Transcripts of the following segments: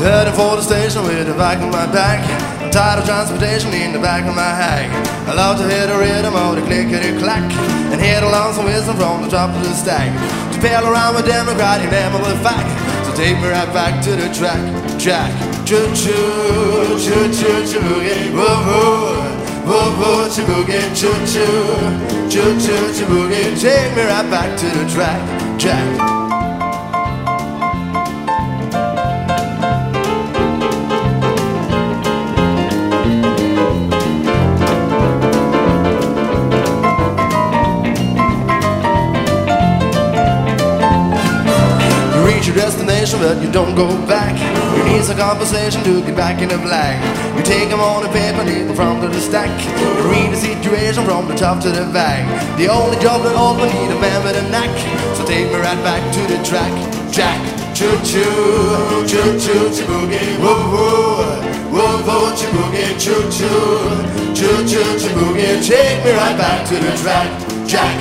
Heading for the station with the back of my back. I'm tired of transportation in the back of my hack. I love to hear the rhythm of the clickety-clack and hear the lonesome whistle from the top of the stack. To pal around with Democrat, you never will fact. So take me right back to the track, Jack. Choo-choo, choo-choo, choo-boogie, woo-hoo. Woo-hoo, choo-boogie, choo-choo, choo-choo, choo-boogie. Take me right back to the track, Jack. Your destination, but you don't go back. You need some compensation to get back in the black. You take them on the paper, lead them from to the stack. You read the situation from the top to the back. The only job that all we need a man with a knack. So take me right back to the track, Jack. Choo-choo, choo-choo, choo-boogie, woo-hoo. Woo-hoo, choo-boogie, choo-choo, choo-choo, choo-boogie. Take me right back to the track, Jack.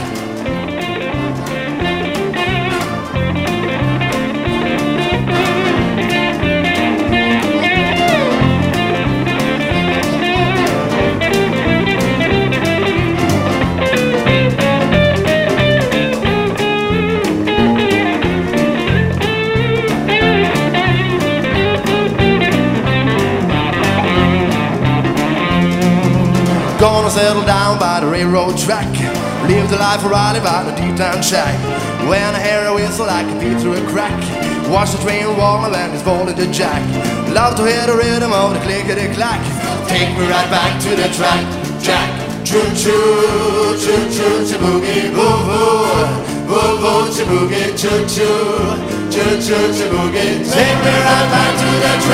Gonna settle down by the railroad track. Live the life of Riley by the deep down shack. When I hear a whistle I can peep through a crack. Watch the train roll my land is falling to jack. Love to hear the rhythm of the clickety-clack. Take me right back to the track, Jack. Choo-choo, choo-choo, choo-boogie, woo-hoo. Woo-hoo, choo-boogie, choo-choo, choo-choo, choo-boogie. Take me right back to the track.